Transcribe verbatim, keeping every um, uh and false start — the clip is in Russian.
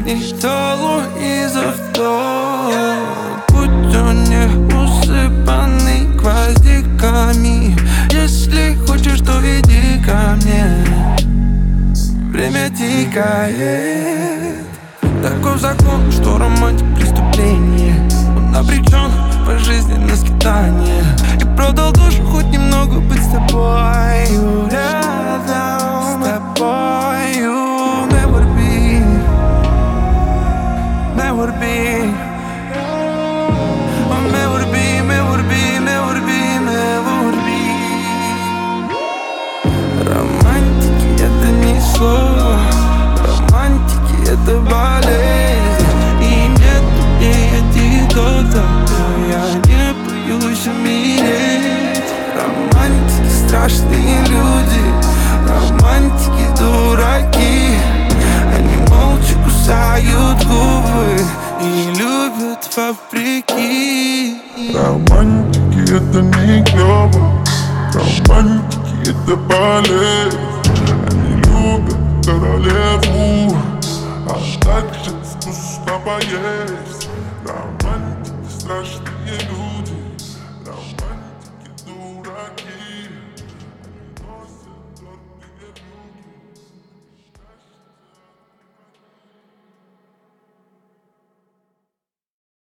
Никто Луизов тот. Путь он не усыпанный гвоздиками. Если хочешь, то иди ко мне. Время тикает. Таков закон, что романтик преступление. Он обречен по жизни на скитание. И продал душу хоть немного быть с тобою рядом. С тобою. Never be, never be, oh, never be, never be, never be, never be. Романтики это не слово, романтики это болезнь. И нет ей антидота, но я не боюсь умереть. Романтики страшные люди, романтики дураки. Они молча кусают губы и любят вопреки. Романтики это не клёво, романтики это болезнь. Они любят королеву, а также вкусно поесть. Романтики страшные люди.